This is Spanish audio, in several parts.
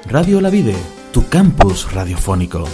Radio La Vide, tu campus radiofónico.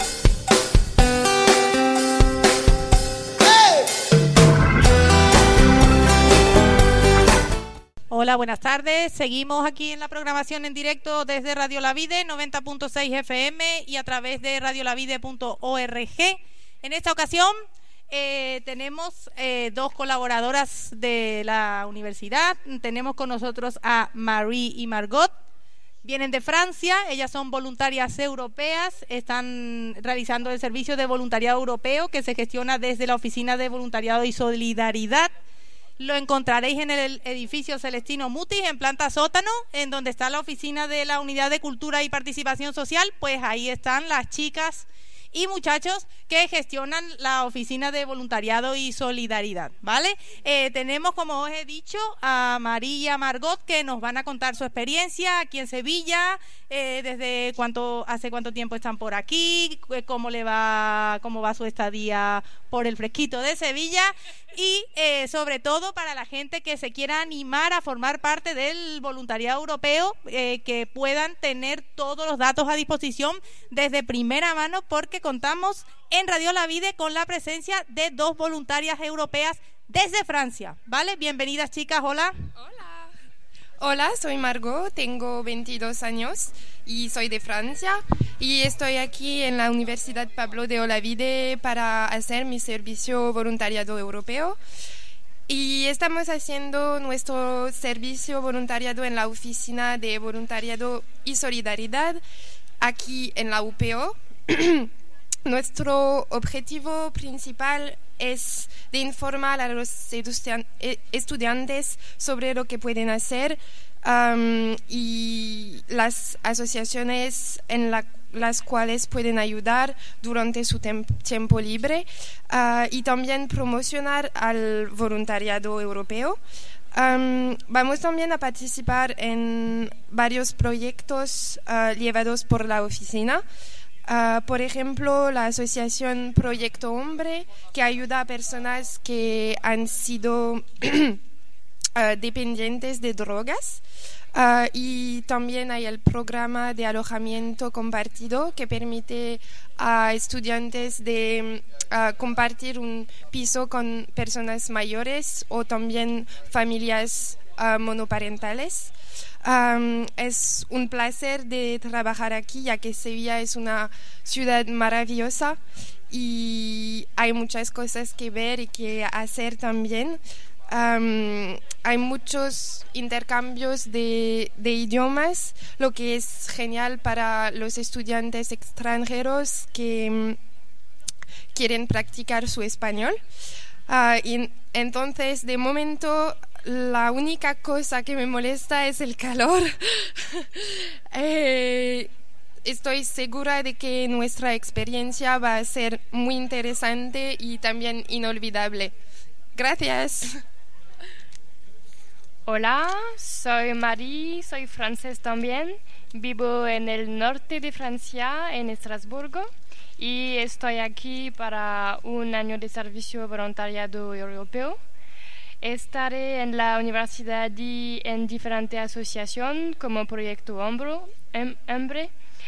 Hola, buenas tardes. Seguimos aquí en la programación en directo desde Radio La Vide, 90.6 FM y a través de radiolavide.org. En esta ocasión tenemos dos colaboradoras de la universidad. Tenemos con nosotros a Marie y Margot. Vienen de Francia, ellas son voluntarias europeas, están realizando el servicio de voluntariado europeo que se gestiona desde la Oficina de Voluntariado y Solidaridad. Lo encontraréis en el edificio Celestino Mutis, en planta sótano, en donde está la oficina de la Unidad de Cultura y Participación Social. Pues ahí están las chicas y muchachos que gestionan la Oficina de Voluntariado y Solidaridad, ¿vale? Tenemos, como os he dicho, a María y a Margot, que nos van a contar su experiencia aquí en Sevilla, hace cuánto tiempo están por aquí, cómo va su estadía por el fresquito de Sevilla y sobre todo para la gente que se quiera animar a formar parte del voluntariado europeo, que puedan tener todos los datos a disposición desde primera mano, porque contamos en Radio La Vide con la presencia de dos voluntarias europeas desde Francia, ¿vale? Bienvenidas, chicas, hola. Hola, soy Margot, tengo 22 años y soy de Francia y estoy aquí en la Universidad Pablo de Olavide para hacer mi servicio voluntariado europeo. Y estamos haciendo nuestro servicio voluntariado en la Oficina de Voluntariado y Solidaridad aquí en la UPO. Nuestro objetivo principal es de informar a los estudiantes sobre lo que pueden hacer y las asociaciones en las cuales pueden ayudar durante su tiempo libre y también promocionar al voluntariado europeo. Vamos también a participar en varios proyectos llevados por la oficina. Por ejemplo, la asociación Proyecto Hombre, que ayuda a personas que han sido dependientes de drogas. Y también hay el programa de alojamiento compartido que permite a estudiantes de compartir un piso con personas mayores o también familias monoparentales. Es un placer de trabajar aquí, ya que Sevilla es una ciudad maravillosa y hay muchas cosas que ver y que hacer también. Hay muchos intercambios de idiomas, lo que es genial para los estudiantes extranjeros que quieren practicar su español. Y entonces, de momento, la única cosa que me molesta es el calor. Estoy segura de que nuestra experiencia va a ser muy interesante y también inolvidable. Gracias. Hola, soy Marie, soy francés también. Vivo en el norte de Francia, en Estrasburgo, y estoy aquí para un año de servicio voluntariado europeo. Estaré en la universidad y en diferentes asociaciones como Proyecto Hombre,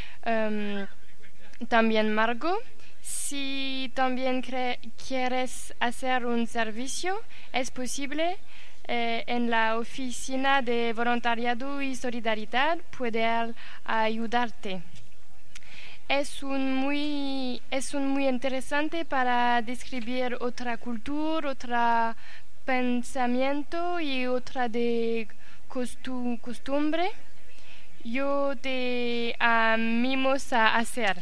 también Margot. Si también quieres hacer un servicio, es posible. En la Oficina de Voluntariado y Solidaridad poder ayudarte. Es un muy interesante para describir otra cultura, otra pensamiento y otra de costumbre. Yo te animamos a hacer.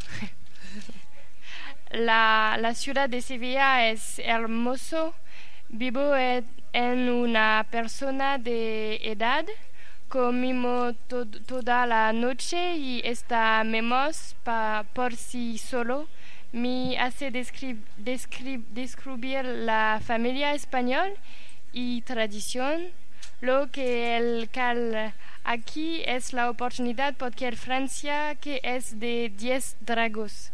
La ciudad de Sevilla es hermoso. Vivo en una persona de edad. Comimos toda la noche y estamos por sí solo. Me hace describir la familia española y tradición. Lo que el cal aquí es la oportunidad porque Francia que es de 10 grados.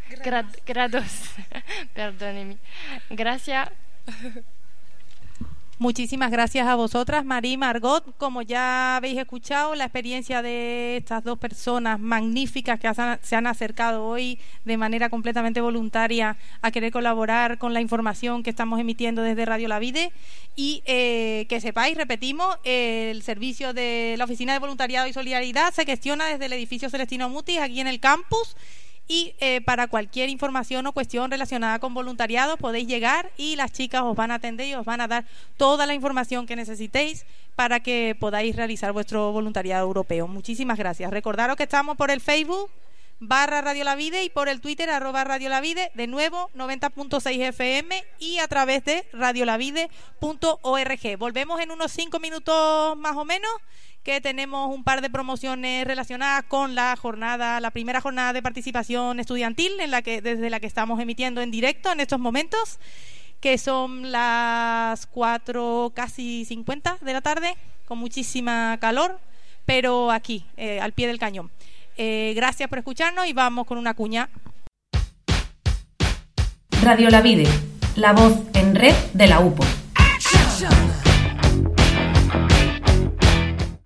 Perdóneme. Gracias. Muchísimas gracias a vosotras, Marí y Margot. Como ya habéis escuchado, la experiencia de estas dos personas magníficas que se han acercado hoy de manera completamente voluntaria a querer colaborar con la información que estamos emitiendo desde Radio La Vide. Y que sepáis, repetimos, el servicio de la Oficina de Voluntariado y Solidaridad se gestiona desde el edificio Celestino Mutis, aquí en el campus. Y para cualquier información o cuestión relacionada con voluntariado podéis llegar y las chicas os van a atender y os van a dar toda la información que necesitéis para que podáis realizar vuestro voluntariado europeo. Muchísimas gracias. Recordaros que estamos por el Facebook /Radio La Vide y por el Twitter @Radio La Vide, de nuevo 90.6 FM y a través de radiolavide.org. Volvemos en unos 5 minutos más o menos, que tenemos un par de promociones relacionadas con la primera jornada de participación estudiantil desde la que estamos emitiendo en directo en estos momentos, que son las 4 casi 50 de la tarde, con muchísima calor, pero aquí, al pie del cañón. Gracias por escucharnos y vamos con una cuña. Radio La Vide, la voz en red de la UPO. Action.